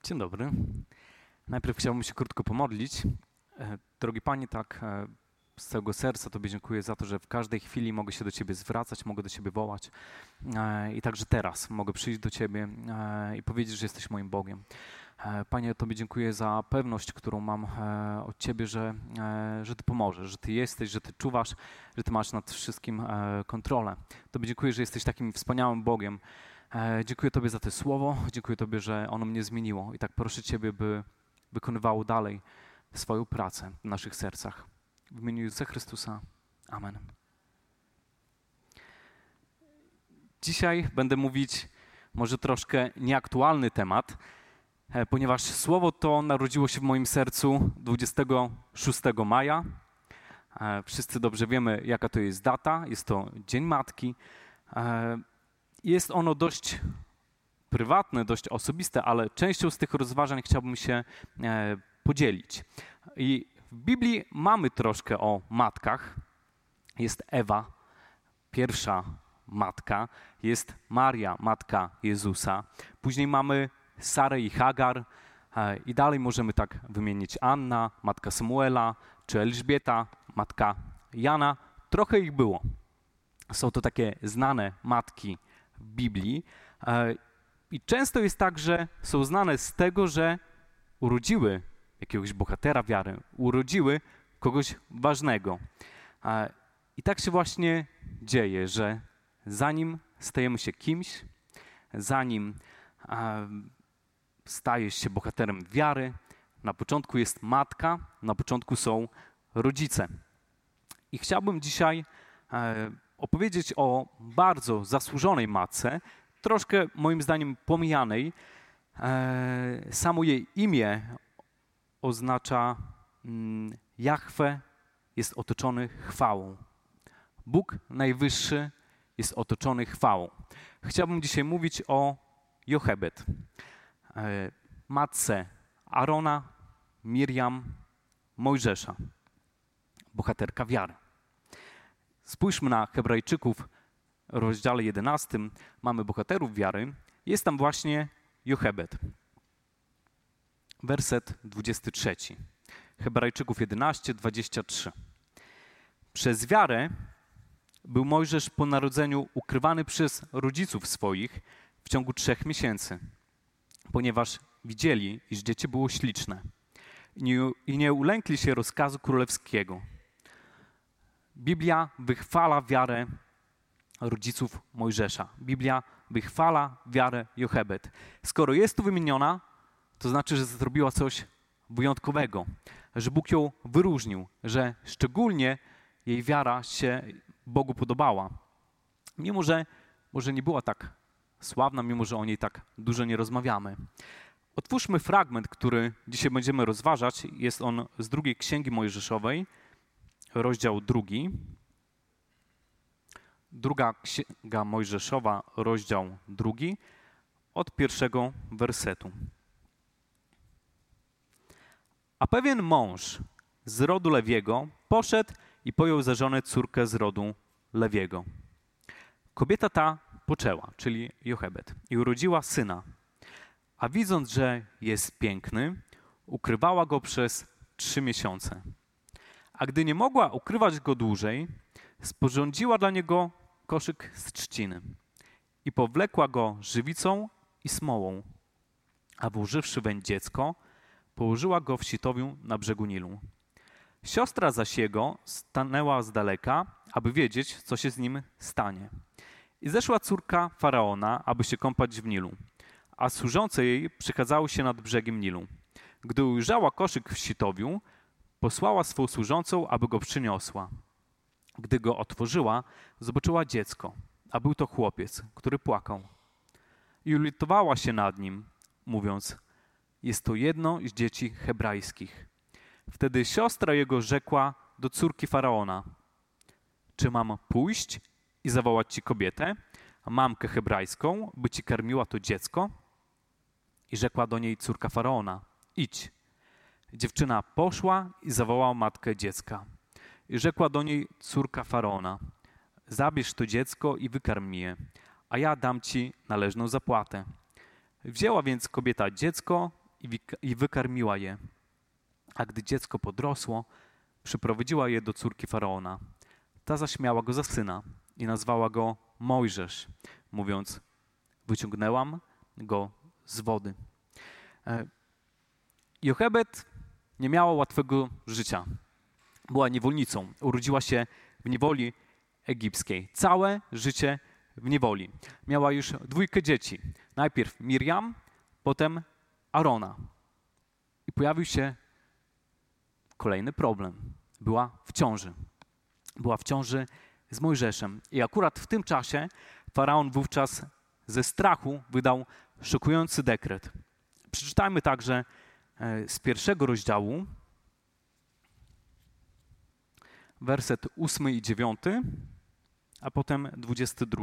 Dzień dobry. Najpierw chciałbym się krótko pomodlić. Drogi Panie, z całego serca Tobie dziękuję za to, że w każdej chwili mogę się do Ciebie zwracać, mogę do Ciebie wołać i także teraz mogę przyjść do Ciebie i powiedzieć, że jesteś moim Bogiem. Panie, Tobie dziękuję za pewność, którą mam od Ciebie, że Ty pomożesz, że Ty jesteś, że Ty czuwasz, że Ty masz nad wszystkim kontrolę. Tobie dziękuję, że jesteś takim wspaniałym Bogiem. Dziękuję Tobie za to słowo, dziękuję Tobie, że ono mnie zmieniło i tak proszę Ciebie, by wykonywało dalej swoją pracę w naszych sercach. W imieniu Jezusa Chrystusa. Amen. Dzisiaj będę mówić może troszkę nieaktualny temat, ponieważ słowo to narodziło się w moim sercu 26 maja. Wszyscy dobrze wiemy, jaka to jest data. Jest to Dzień Matki. Jest ono dość prywatne, dość osobiste, ale częścią z tych rozważań chciałbym się podzielić. I w Biblii mamy troszkę o matkach. Jest Ewa, pierwsza matka. Jest Maria, matka Jezusa. Później mamy Sarę i Hagar. I dalej możemy tak wymienić Anna, matka Samuela, czy Elżbieta, matka Jana. Trochę ich było. Są to takie znane matki w Biblii. I często jest tak, że są znane z tego, że urodziły jakiegoś bohatera wiary, urodziły kogoś ważnego. I tak się właśnie dzieje, że zanim stajemy się kimś, zanim stajesz się bohaterem wiary, na początku jest matka, na początku są rodzice. I chciałbym dzisiaj opowiedzieć o bardzo zasłużonej matce, troszkę moim zdaniem pomijanej. Samo jej imię oznacza Jahwe jest otoczony chwałą. Bóg Najwyższy jest otoczony chwałą. Chciałbym dzisiaj mówić o Jochebed, matce Arona, Mirjam, Mojżesza, bohaterka wiary. Spójrzmy na Hebrajczyków, w rozdziale 11 mamy bohaterów wiary. Jest tam właśnie Jochebed. Werset 23. Hebrajczyków 11, 23. Przez wiarę był Mojżesz po narodzeniu ukrywany przez rodziców swoich w ciągu 3 miesięcy, ponieważ widzieli, iż dziecię było śliczne i nie ulękli się rozkazu królewskiego. Biblia wychwala wiarę rodziców Mojżesza. Biblia wychwala wiarę Jochebed. Skoro jest tu wymieniona, to znaczy, że zrobiła coś wyjątkowego, że Bóg ją wyróżnił, że szczególnie jej wiara się Bogu podobała. Mimo, że może nie była tak sławna, mimo, że o niej tak dużo nie rozmawiamy. Otwórzmy fragment, który dzisiaj będziemy rozważać. Jest on z 2 Księgi Mojżeszowej, rozdział 2. 2 Księga Mojżeszowa, rozdział 2, od 1 wersetu. A pewien mąż z rodu Lewiego poszedł i pojął za żonę córkę z rodu Lewiego. Kobieta ta poczęła, czyli Jochebed, i urodziła syna. A widząc, że jest piękny, ukrywała go przez 3 miesiące. A gdy nie mogła ukrywać go dłużej, sporządziła dla niego koszyk z trzciny i powlekła go żywicą i smołą, a włożywszy weń dziecko, położyła go w sitowiu na brzegu Nilu. Siostra zaś jego stanęła z daleka, aby wiedzieć, co się z nim stanie. I zeszła córka Faraona, aby się kąpać w Nilu, a służące jej przychadzały się nad brzegiem Nilu. Gdy ujrzała koszyk w sitowiu, posłała swą służącą, aby go przyniosła. Gdy go otworzyła, zobaczyła dziecko, a był to chłopiec, który płakał. I ulitowała się nad nim, mówiąc: jest to jedno z dzieci hebrajskich. Wtedy siostra jego rzekła do córki Faraona: czy mam pójść i zawołać ci kobietę, mamkę hebrajską, by ci karmiła to dziecko? I rzekła do niej córka Faraona: idź. Dziewczyna poszła i zawołała matkę dziecka. I rzekła do niej córka Faraona: zabierz to dziecko i wykarm je, a ja dam ci należną zapłatę. Wzięła więc kobieta dziecko i wykarmiła je. A gdy dziecko podrosło, przyprowadziła je do córki Faraona. Ta zaś miała go za syna i nazwała go Mojżesz, mówiąc: wyciągnęłam go z wody. Jochebed nie miała łatwego życia. Była niewolnicą. Urodziła się w niewoli egipskiej. Całe życie w niewoli. Miała już 2 dzieci. Najpierw Miriam, potem Arona. I pojawił się kolejny problem. Była w ciąży. Była w ciąży z Mojżeszem. I akurat w tym czasie Faraon wówczas ze strachu wydał szokujący dekret. Przeczytajmy także z 1 rozdziału, werset 8 i 9, a potem 22.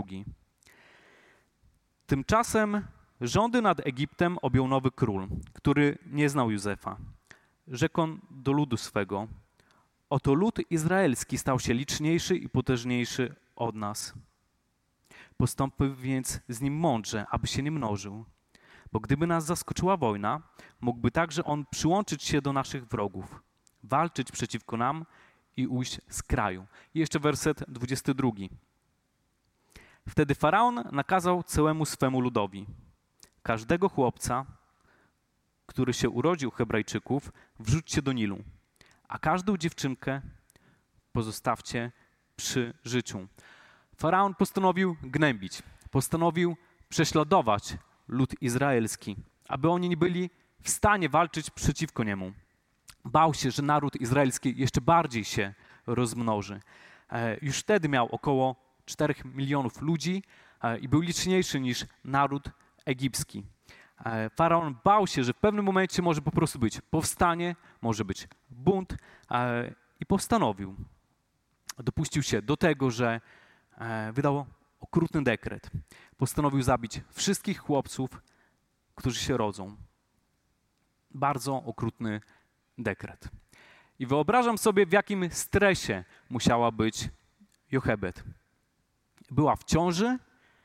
Tymczasem rządy nad Egiptem objął nowy król, który nie znał Józefa. Rzekł on do ludu swego: oto lud izraelski stał się liczniejszy i potężniejszy od nas. Postąpmy więc z nim mądrze, aby się nie mnożył. Bo gdyby nas zaskoczyła wojna, mógłby także on przyłączyć się do naszych wrogów, walczyć przeciwko nam i ujść z kraju. I jeszcze werset 22. Wtedy Faraon nakazał całemu swemu ludowi: każdego chłopca, który się urodził Hebrajczyków, wrzućcie do Nilu, a każdą dziewczynkę pozostawcie przy życiu. Faraon postanowił gnębić, postanowił prześladować lud izraelski, aby oni nie byli w stanie walczyć przeciwko niemu. Bał się, że naród izraelski jeszcze bardziej się rozmnoży. Już wtedy miał około 4 milionów ludzi i był liczniejszy niż naród egipski. Faraon bał się, że w pewnym momencie może po prostu być powstanie, może być bunt i postanowił. Dopuścił się do tego, że wydał okrutny dekret. Postanowił zabić wszystkich chłopców, którzy się rodzą. Bardzo okrutny dekret. I wyobrażam sobie, w jakim stresie musiała być Jochebed. Była w ciąży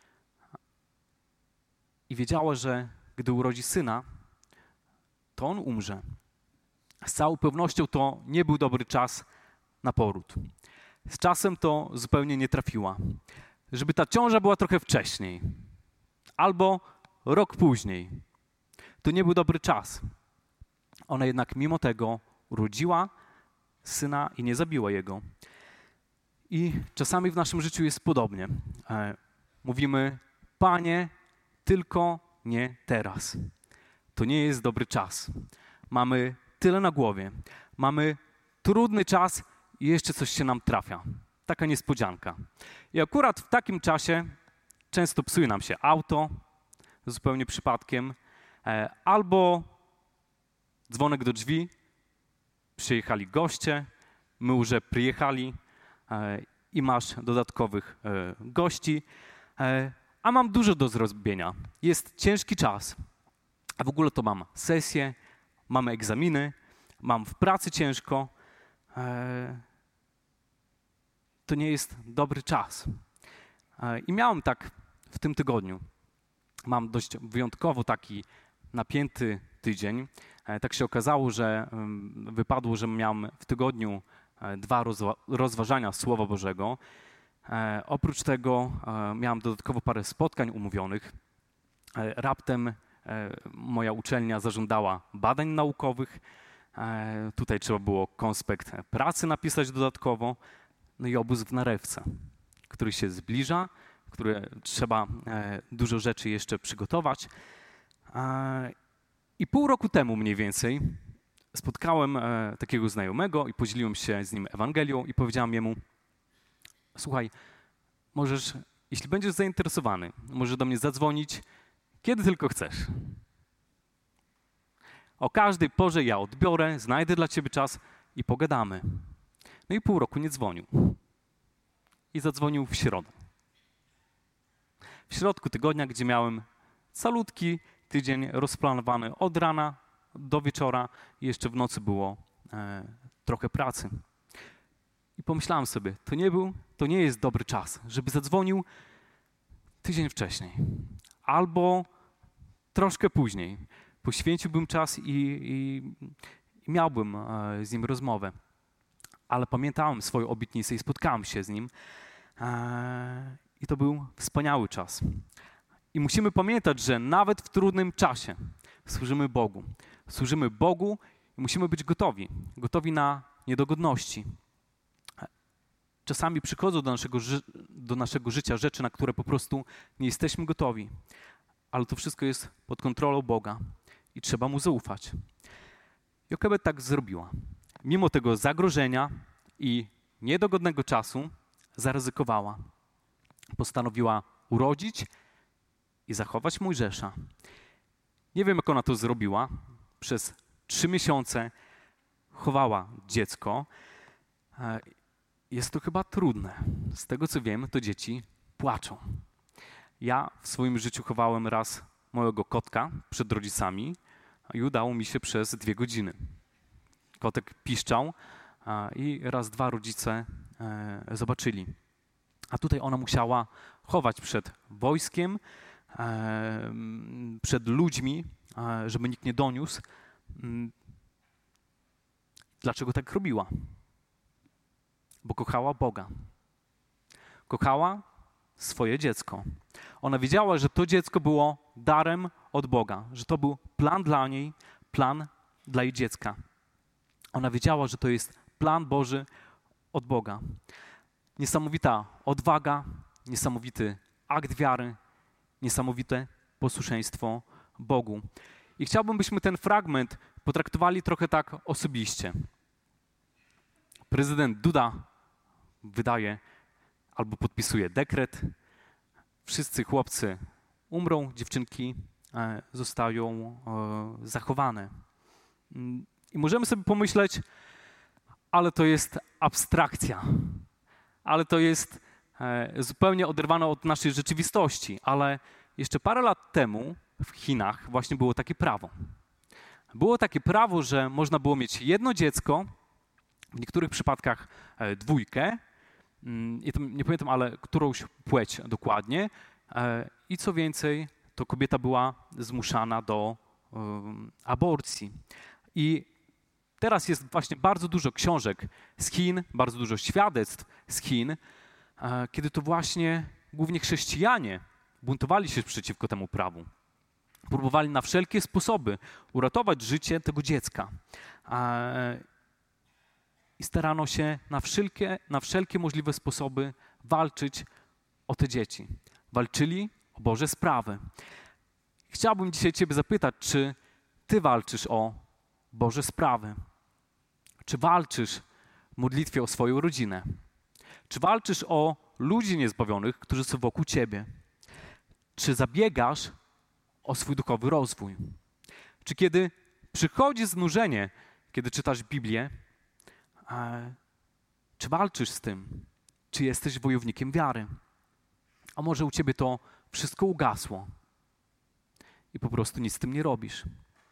i wiedziała, że gdy urodzi syna, to on umrze. Z całą pewnością to nie był dobry czas na poród. Z czasem to zupełnie nie trafiła. Żeby ta ciąża była trochę wcześniej, albo rok później, to nie był dobry czas. Ona jednak mimo tego urodziła syna i nie zabiła jego. I czasami w naszym życiu jest podobnie. Mówimy: Panie, tylko nie teraz. To nie jest dobry czas. Mamy tyle na głowie. Mamy trudny czas i jeszcze coś się nam trafia. Taka niespodzianka. I akurat w takim czasie często psuje nam się auto, zupełnie przypadkiem, albo dzwonek do drzwi, przyjechali goście, my już przyjechali i masz dodatkowych gości, a mam dużo do zrobienia. Jest ciężki czas, a w ogóle to mam sesję, mamy egzaminy, mam w pracy ciężko. To nie jest dobry czas. I miałem tak w tym tygodniu. Mam dość wyjątkowo taki napięty tydzień. Tak się okazało, że wypadło, że miałem w tygodniu 2 rozważania Słowa Bożego. Oprócz tego miałem dodatkowo parę spotkań umówionych. Raptem moja uczelnia zażądała badań naukowych. Tutaj trzeba było konspekt pracy napisać dodatkowo. No i obóz w Narewce, który się zbliża, który trzeba dużo rzeczy jeszcze przygotować. I pół roku temu mniej więcej spotkałem takiego znajomego i podzieliłem się z nim Ewangelią i powiedziałem jemu: słuchaj, możesz, jeśli będziesz zainteresowany, możesz do mnie zadzwonić, kiedy tylko chcesz. O każdej porze ja odbiorę, znajdę dla ciebie czas i pogadamy. No i pół roku nie dzwonił. I zadzwonił w środę. W środku tygodnia, gdzie miałem calutki tydzień rozplanowany od rana do wieczora i jeszcze w nocy było trochę pracy. I pomyślałem sobie, to nie jest dobry czas, żeby zadzwonił tydzień wcześniej albo troszkę później. poświęciłbym czas i miałbym z nim rozmowę. Ale pamiętałem swoją obietnicę i spotkałem się z nim. I to był wspaniały czas. I musimy pamiętać, że nawet w trudnym czasie służymy Bogu. Służymy Bogu i musimy być gotowi na niedogodności. Czasami przychodzą do naszego życia rzeczy, na które po prostu nie jesteśmy gotowi. Ale to wszystko jest pod kontrolą Boga i trzeba Mu zaufać. Jochebed tak zrobiła. Mimo tego zagrożenia i niedogodnego czasu zaryzykowała. Postanowiła urodzić i zachować Mojżesza. Nie wiem, jak ona to zrobiła. Przez 3 miesiące chowała dziecko. Jest to chyba trudne. Z tego, co wiem, to dzieci płaczą. Ja w swoim życiu chowałem raz mojego kotka przed rodzicami i udało mi się przez 2 godziny. Kotek piszczał i raz, 2 rodzice zobaczyli. A tutaj ona musiała chować przed wojskiem, przed ludźmi, żeby nikt nie doniósł. Dlaczego tak robiła? Bo kochała Boga. Kochała swoje dziecko. Ona wiedziała, że to dziecko było darem od Boga, że to był plan dla niej, plan dla jej dziecka. Ona wiedziała, że to jest plan Boży od Boga. Niesamowita odwaga, niesamowity akt wiary, niesamowite posłuszeństwo Bogu. I chciałbym, byśmy ten fragment potraktowali trochę tak osobiście. Prezydent Duda wydaje albo podpisuje dekret. Wszyscy chłopcy umrą, dziewczynki zostają zachowane. I możemy sobie pomyśleć, ale to jest abstrakcja, ale to jest zupełnie oderwane od naszej rzeczywistości. Ale jeszcze parę lat temu w Chinach właśnie było takie prawo. Było takie prawo, że można było mieć jedno dziecko, w niektórych przypadkach 2, i tam nie pamiętam, ale którąś płeć dokładnie. I co więcej, to kobieta była zmuszana do aborcji. I teraz jest właśnie bardzo dużo książek z Chin, bardzo dużo świadectw z Chin, kiedy to właśnie głównie chrześcijanie buntowali się przeciwko temu prawu. Próbowali na wszelkie sposoby uratować życie tego dziecka. I starano się na wszelkie możliwe sposoby walczyć o te dzieci. Walczyli o Boże sprawy. Chciałbym dzisiaj Ciebie zapytać, czy Ty walczysz o Boże sprawy? Czy walczysz w modlitwie o swoją rodzinę? Czy walczysz o ludzi niezbawionych, którzy są wokół Ciebie? Czy zabiegasz o swój duchowy rozwój? Czy kiedy przychodzi znużenie, kiedy czytasz Biblię, czy walczysz z tym? Czy jesteś wojownikiem wiary? A może u Ciebie to wszystko ugasło i po prostu nic z tym nie robisz?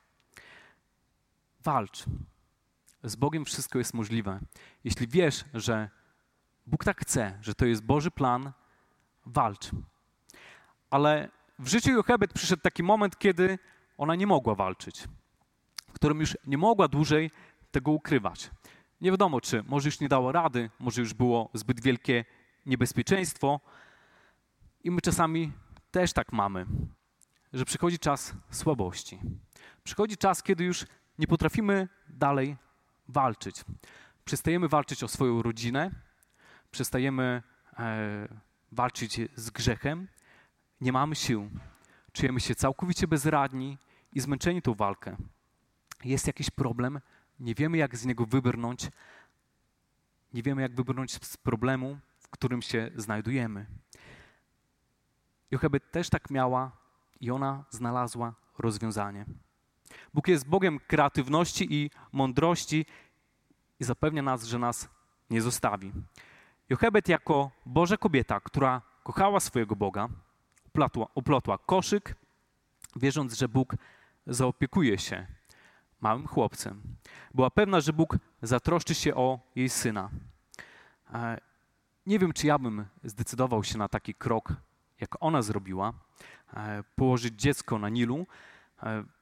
Walcz. Z Bogiem wszystko jest możliwe. Jeśli wiesz, że Bóg tak chce, że to jest Boży plan, walcz. Ale w życiu Jochebed przyszedł taki moment, kiedy ona nie mogła walczyć, w którym już nie mogła dłużej tego ukrywać. Nie wiadomo, czy może już nie dała rady, może już było zbyt wielkie niebezpieczeństwo. I my czasami też tak mamy, że przychodzi czas słabości. Przychodzi czas, kiedy już nie potrafimy dalej walczyć. Przestajemy walczyć o swoją rodzinę, przestajemy walczyć z grzechem, nie mamy sił. Czujemy się całkowicie bezradni i zmęczeni tą walkę. Jest jakiś problem, nie wiemy, jak z niego wybrnąć, nie wiemy, jak wybrnąć z problemu, w którym się znajdujemy. Jochebed też tak miała i ona znalazła rozwiązanie. Bóg jest Bogiem kreatywności i mądrości i zapewnia nas, że nas nie zostawi. Jochebed jako Boża kobieta, która kochała swojego Boga, uplotła koszyk, wierząc, że Bóg zaopiekuje się małym chłopcem. Była pewna, że Bóg zatroszczy się o jej syna. Nie wiem, czy ja bym zdecydował się na taki krok, jak ona zrobiła, położyć dziecko na Nilu.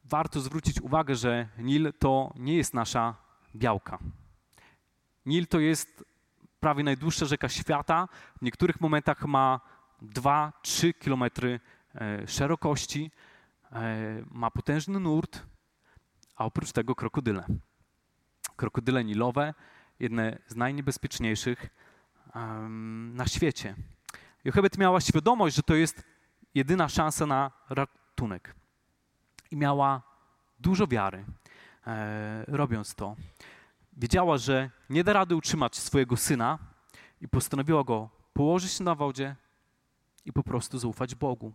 warto zwrócić uwagę, że Nil to nie jest nasza Białka. Nil to jest prawie najdłuższa rzeka świata. W niektórych momentach ma 2-3 kilometry szerokości, ma potężny nurt, a oprócz tego krokodyle. Krokodyle nilowe, jedne z najniebezpieczniejszych na świecie. Jochebed miała świadomość, że to jest jedyna szansa na ratunek. I miała dużo wiary, robiąc to. Wiedziała, że nie da rady utrzymać swojego syna i postanowiła go położyć na wodzie i po prostu zaufać Bogu.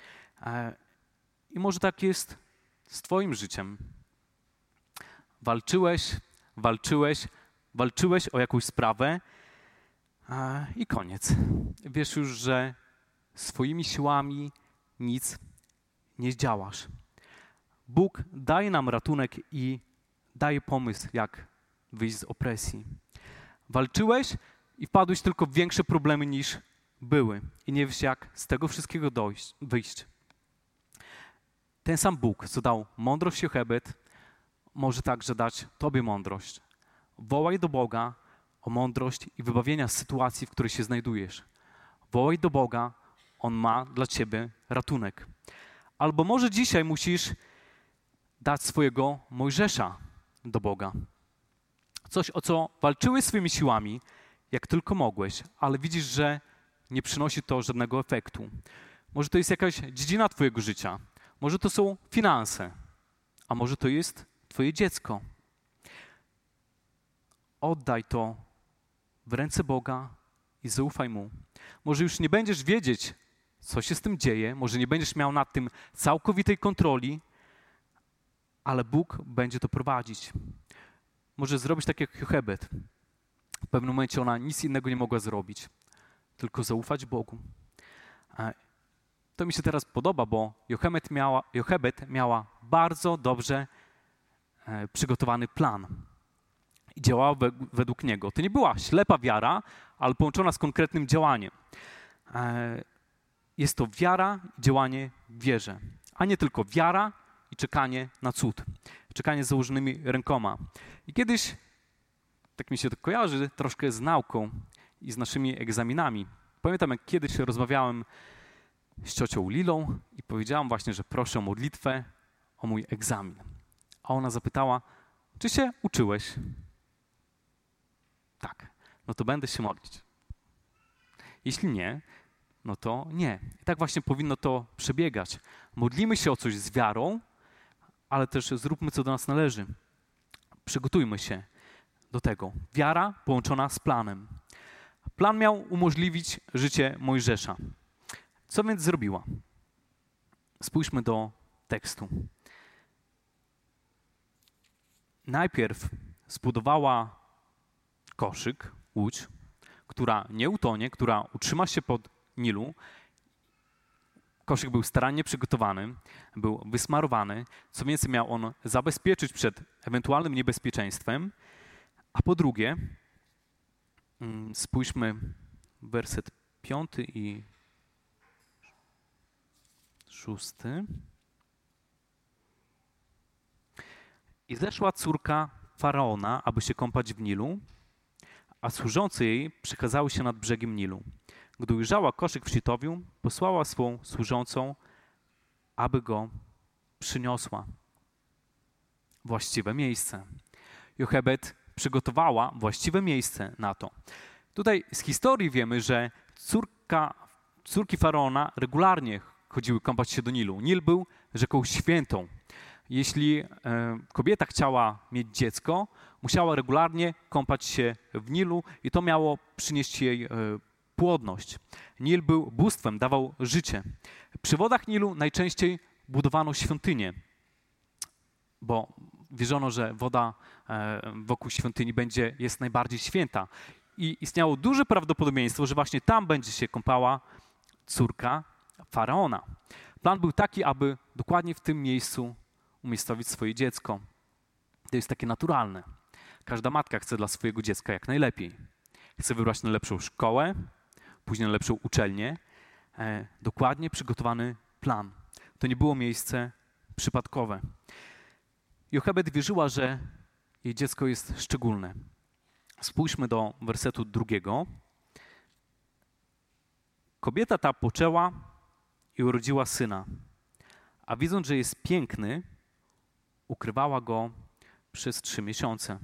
I może tak jest z twoim życiem. Walczyłeś o jakąś sprawę i koniec. Wiesz już, że swoimi siłami nic nie zdziałasz. Bóg daje nam ratunek i daje pomysł, jak wyjść z opresji. Walczyłeś i wpadłeś tylko w większe problemy niż były i nie wiesz, jak z tego wszystkiego wyjść. Ten sam Bóg, co dał mądrość Jochebed, może także dać tobie mądrość. Wołaj do Boga o mądrość i wybawienia z sytuacji, w której się znajdujesz. Wołaj do Boga, On ma dla ciebie ratunek. Albo może dzisiaj musisz dać swojego Mojżesza do Boga. Coś, o co walczyłeś swoimi siłami, jak tylko mogłeś, ale widzisz, że nie przynosi to żadnego efektu. Może to jest jakaś dziedzina twojego życia. Może to są finanse, a może to jest twoje dziecko. Oddaj to w ręce Boga i zaufaj Mu. Może już nie będziesz wiedzieć, co się z tym dzieje, może nie będziesz miał nad tym całkowitej kontroli, ale Bóg będzie to prowadzić. Może zrobić tak jak Jochebed. W pewnym momencie ona nic innego nie mogła zrobić, tylko zaufać Bogu. To mi się teraz podoba, bo Jochebed miała bardzo dobrze przygotowany plan i działała według niego. To nie była ślepa wiara, ale połączona z konkretnym działaniem. Jest to wiara i działanie w wierze, a nie tylko wiara i czekanie na cud. Czekanie z założonymi rękoma. I kiedyś, tak mi się to kojarzy, troszkę z nauką i z naszymi egzaminami. Pamiętam, jak kiedyś rozmawiałem z ciocią Lilą i powiedziałam właśnie, że proszę o modlitwę o mój egzamin. A ona zapytała, czy się uczyłeś? Tak, no to będę się modlić. Jeśli nie, no to nie. I tak właśnie powinno to przebiegać. Modlimy się o coś z wiarą, ale też zróbmy, co do nas należy. Przygotujmy się do tego. Wiara połączona z planem. Plan miał umożliwić życie Mojżesza. Co więc zrobiła? Spójrzmy do tekstu. Najpierw zbudowała koszyk, łódź, która nie utonie, która utrzyma się pod Nilu. Koszyk był starannie przygotowany, był wysmarowany. Co więcej, miał on zabezpieczyć przed ewentualnym niebezpieczeństwem. A po drugie, spójrzmy werset 5 i 6. I zeszła córka Faraona, aby się kąpać w Nilu, a służący jej przechadzały się nad brzegiem Nilu. Gdy ujrzała koszyk w sitowiu, posłała swą służącą, aby go przyniosła. Właściwe miejsce. Jochebed przygotowała właściwe miejsce na to. Tutaj z historii wiemy, że córki Faraona regularnie chodziły kąpać się do Nilu. Nil był rzeką świętą. Jeśli kobieta chciała mieć dziecko, musiała regularnie kąpać się w Nilu i to miało przynieść jej płodność. Nil był bóstwem, dawał życie. Przy wodach Nilu najczęściej budowano świątynię, bo wierzono, że woda wokół świątyni jest najbardziej święta. I istniało duże prawdopodobieństwo, że właśnie tam będzie się kąpała córka Faraona. Plan był taki, aby dokładnie w tym miejscu umiejscowić swoje dziecko. To jest takie naturalne. Każda matka chce dla swojego dziecka jak najlepiej. Chce wybrać najlepszą szkołę, później najlepszą uczelnię. Dokładnie przygotowany plan. To nie było miejsce przypadkowe. Jochebed wierzyła, że jej dziecko jest szczególne. Spójrzmy do wersetu 2. Kobieta ta poczęła i urodziła syna, a widząc, że jest piękny, ukrywała go przez 3 miesiące.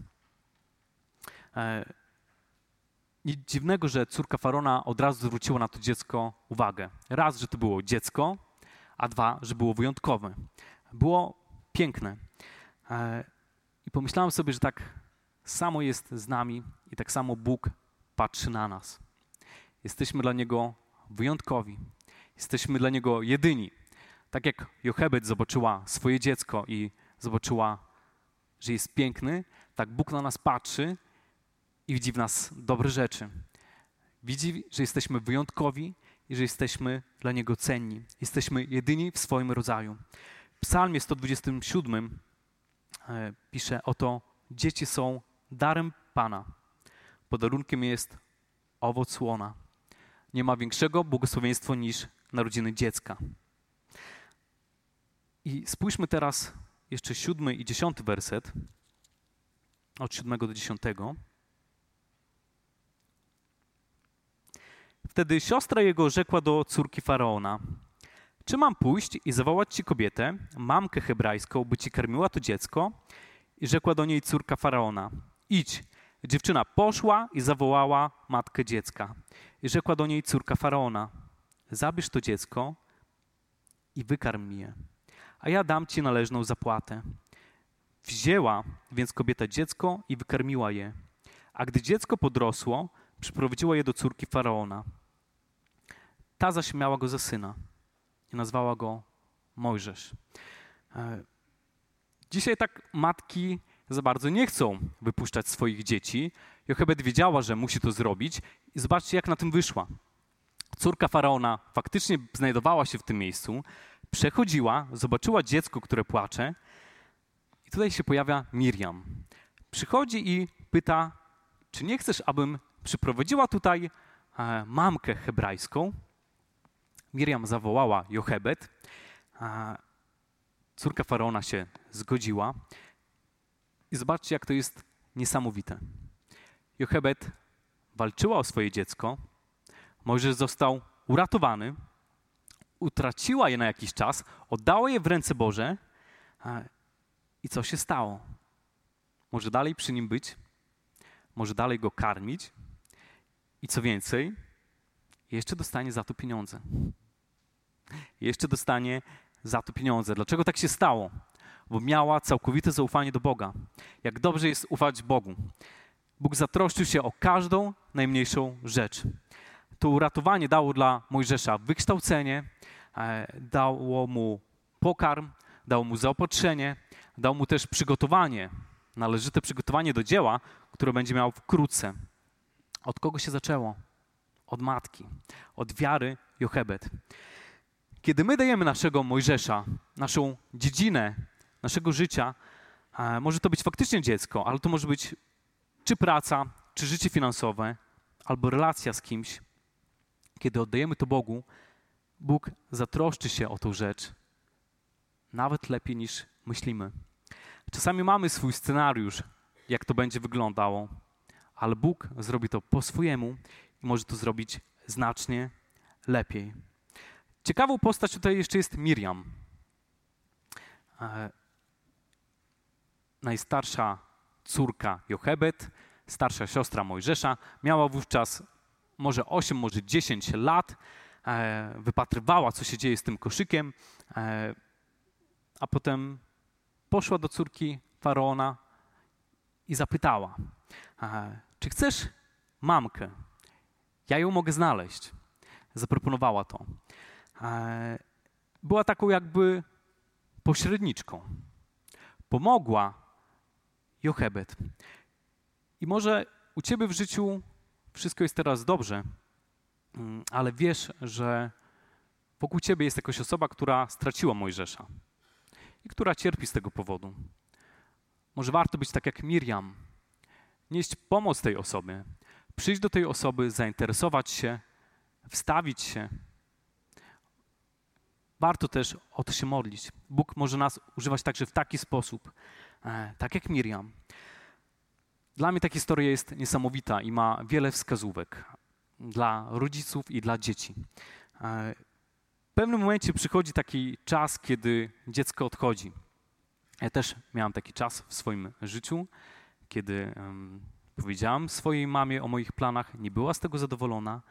Nic dziwnego, że córka Faraona od razu zwróciła na to dziecko uwagę. Raz, że to było dziecko, a 2, że było wyjątkowe. Było piękne. I pomyślałem sobie, że tak samo jest z nami i tak samo Bóg patrzy na nas. Jesteśmy dla Niego wyjątkowi. Jesteśmy dla Niego jedyni. Tak jak Jochebed zobaczyła swoje dziecko i zobaczyła, że jest piękny, tak Bóg na nas patrzy i widzi w nas dobre rzeczy. Widzi, że jesteśmy wyjątkowi i że jesteśmy dla Niego cenni. Jesteśmy jedyni w swoim rodzaju. W Psalmie 127 pisze oto: dzieci są darem Pana. Podarunkiem jest owoc łona. Nie ma większego błogosławieństwa niż narodziny dziecka. I spójrzmy teraz jeszcze 7 i 10 werset, od 7 do 10. Wtedy siostra jego rzekła do córki Faraona: czy mam pójść i zawołać ci kobietę, mamkę hebrajską, by ci karmiła to dziecko? I rzekła do niej córka Faraona: idź. Dziewczyna poszła i zawołała matkę dziecka. I rzekła do niej córka Faraona: zabierz to dziecko i wykarm je, a ja dam ci należną zapłatę. Wzięła więc kobieta dziecko i wykarmiła je. A gdy dziecko podrosło, przyprowadziła je do córki Faraona. Ta zaś miała go za syna i nazwała go Mojżesz. Dzisiaj tak matki za bardzo nie chcą wypuszczać swoich dzieci. Jochebed wiedziała, że musi to zrobić i zobaczcie, jak na tym wyszła. Córka Faraona faktycznie znajdowała się w tym miejscu, przechodziła, zobaczyła dziecko, które płacze i tutaj się pojawia Miriam. Przychodzi i pyta: czy nie chcesz, abym przyprowadziła tutaj mamkę hebrajską? Miriam zawołała Jochebed. Córka Faraona się zgodziła. I zobaczcie, jak to jest niesamowite. Jochebed walczyła o swoje dziecko. Mojżesz został uratowany. Utraciła je na jakiś czas. Oddała je w ręce Boże. I co się stało? Może dalej przy nim być? Może dalej go karmić? I co więcej, jeszcze dostanie za to pieniądze. Jeszcze dostanie za to pieniądze. Dlaczego tak się stało? Bo miała całkowite zaufanie do Boga. Jak dobrze jest ufać Bogu. Bóg zatroszczył się o każdą najmniejszą rzecz. To uratowanie dało dla Mojżesza wykształcenie, dało mu pokarm, dało mu zaopatrzenie, dało mu też przygotowanie, należyte przygotowanie do dzieła, które będzie miał wkrótce. Od kogo się zaczęło? Od matki, od wiary Jochebed. Kiedy my dajemy naszego Mojżesza, naszą dziedzinę naszego życia, może to być faktycznie dziecko, ale to może być czy praca, czy życie finansowe, albo relacja z kimś. Kiedy oddajemy to Bogu, Bóg zatroszczy się o tą rzecz nawet lepiej niż myślimy. Czasami mamy swój scenariusz, jak to będzie wyglądało, ale Bóg zrobi to po swojemu i może to zrobić znacznie lepiej. Ciekawą postać tutaj jeszcze jest Miriam. Najstarsza córka Jochebed, starsza siostra Mojżesza, miała wówczas może 8, może 10 lat, wypatrywała, co się dzieje z tym koszykiem, a potem poszła do córki Faraona i zapytała: czy chcesz mamkę? Ja ją mogę znaleźć. Zaproponowała to. Była taką jakby pośredniczką. Pomogła Jochebed. I może u ciebie w życiu wszystko jest teraz dobrze, ale wiesz, że wokół ciebie jest jakaś osoba, która straciła Mojżesza i która cierpi z tego powodu. Może warto być tak jak Miriam, nieść pomoc tej osobie, przyjść do tej osoby, zainteresować się, wstawić się, warto też o to się modlić. Bóg może nas używać także w taki sposób, tak jak Miriam. Dla mnie ta historia jest niesamowita i ma wiele wskazówek dla rodziców i dla dzieci. W pewnym momencie przychodzi taki czas, kiedy dziecko odchodzi. Ja też miałem taki czas w swoim życiu, kiedy powiedziałam swojej mamie o moich planach, nie była z tego zadowolona,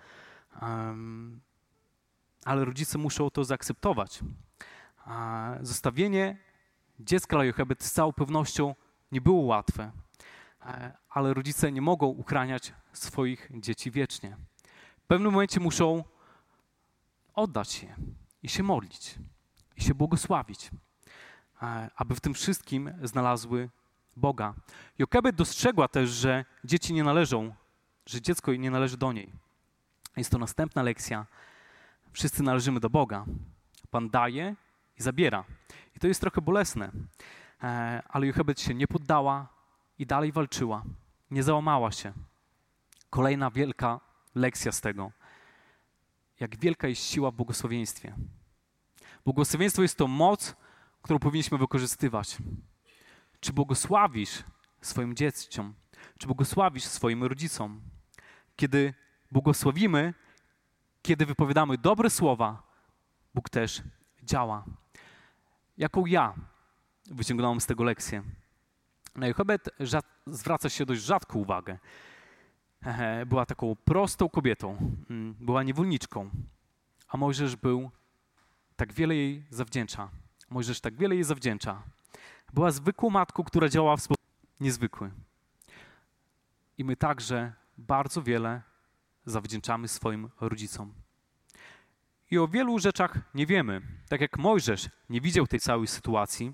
ale rodzice muszą to zaakceptować. Zostawienie dziecka dla Jochebed z całą pewnością nie było łatwe, ale rodzice nie mogą uchraniać swoich dzieci wiecznie. W pewnym momencie muszą oddać je i się modlić, i się błogosławić, aby w tym wszystkim znalazły Boga. Jochebed dostrzegła też, że dzieci nie należą, że dziecko nie należy do niej. Jest to następna lekcja. Wszyscy należymy do Boga. Pan daje i zabiera. I to jest trochę bolesne, ale Jochebed się nie poddała i dalej walczyła. Nie załamała się. Kolejna wielka lekcja z tego. Jak wielka jest siła w błogosławieństwie. Błogosławieństwo jest to moc, którą powinniśmy wykorzystywać. Czy błogosławisz swoim dzieciom? Czy błogosławisz swoim rodzicom? Kiedy błogosławimy, kiedy wypowiadamy dobre słowa, Bóg też działa. Jaką ja wyciągnąłem z tego lekcję? Na Jochebed zwraca się dość rzadko uwagę. Była taką prostą kobietą, była niewolniczką, a Mojżesz tak wiele jej zawdzięcza. Mojżesz tak wiele jej zawdzięcza. Była zwykłą matką, która działała w sposób niezwykły. I my także bardzo wiele zawdzięczamy swoim rodzicom. I o wielu rzeczach nie wiemy. Tak jak Mojżesz nie widział tej całej sytuacji,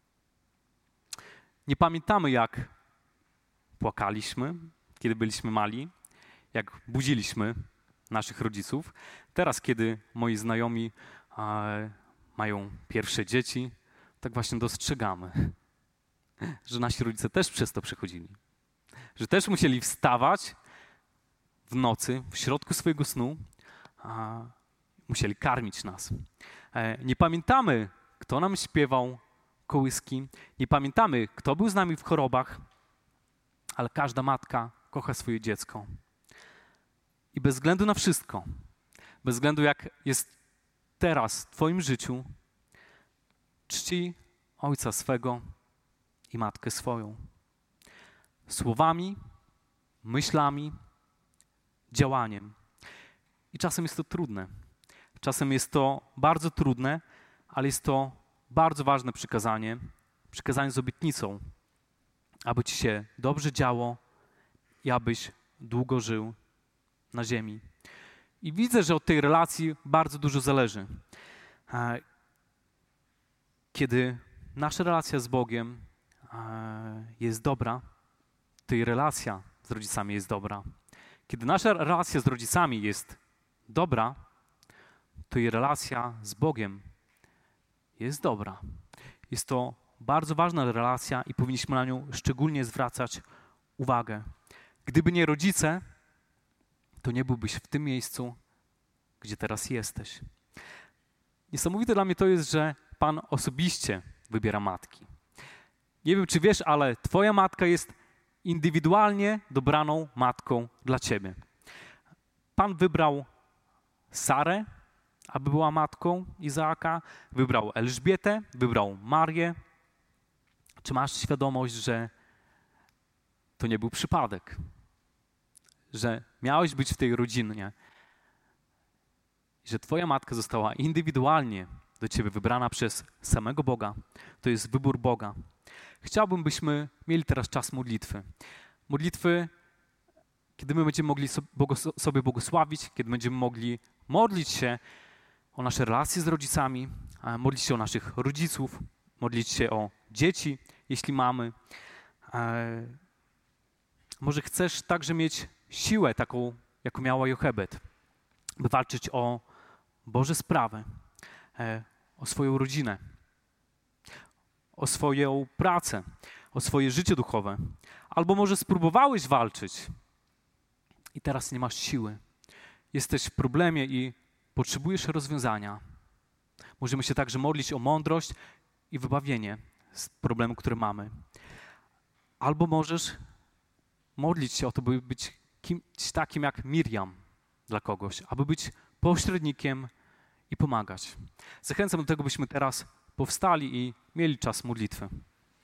nie pamiętamy, jak płakaliśmy, kiedy byliśmy mali, jak budziliśmy naszych rodziców. Teraz, kiedy moi znajomi mają pierwsze dzieci, tak właśnie dostrzegamy, że nasi rodzice też przez to przechodzili. Że też musieli wstawać w nocy, w środku swojego snu, musieli karmić nas. Nie pamiętamy, kto nam śpiewał kołyski, nie pamiętamy, kto był z nami w chorobach, ale każda matka kocha swoje dziecko. I bez względu na wszystko, bez względu jak jest teraz w twoim życiu, czci ojca swego i matkę swoją. Słowami, myślami, działaniem. I czasem jest to trudne. Czasem jest to bardzo trudne, ale jest to bardzo ważne przykazanie z obietnicą, aby ci się dobrze działo i abyś długo żył na ziemi. I widzę, że od tej relacji bardzo dużo zależy. Kiedy nasza relacja z Bogiem jest dobra, to i relacja z rodzicami jest dobra. Kiedy nasza relacja z rodzicami jest dobra, to i relacja z Bogiem jest dobra. Jest to bardzo ważna relacja i powinniśmy na nią szczególnie zwracać uwagę. Gdyby nie rodzice, to nie byłbyś w tym miejscu, gdzie teraz jesteś. Niesamowite dla mnie to jest, że Pan osobiście wybiera matki. Nie wiem, czy wiesz, ale twoja matka jest indywidualnie dobraną matką dla ciebie. Pan wybrał Sarę, aby była matką Izaaka, wybrał Elżbietę, wybrał Marię. Czy masz świadomość, że to nie był przypadek? Że miałeś być w tej rodzinie, że twoja matka została indywidualnie do ciebie wybrana przez samego Boga. To jest wybór Boga. Chciałbym, byśmy mieli teraz czas modlitwy. Modlitwy, kiedy my będziemy mogli sobie błogosławić, kiedy będziemy mogli modlić się o nasze relacje z rodzicami, modlić się o naszych rodziców, modlić się o dzieci, jeśli mamy. Może chcesz także mieć siłę taką, jaką miała Jochebed, by walczyć o Boże sprawy, o swoją rodzinę, o swoją pracę, o swoje życie duchowe. Albo może spróbowałeś walczyć i teraz nie masz siły. Jesteś w problemie i potrzebujesz rozwiązania. Możemy się także modlić o mądrość i wybawienie z problemu, który mamy. Albo możesz modlić się o to, by być kimś takim jak Miriam dla kogoś, aby być pośrednikiem i pomagać. Zachęcam do tego, byśmy teraz powstali i mieli czas modlitwy.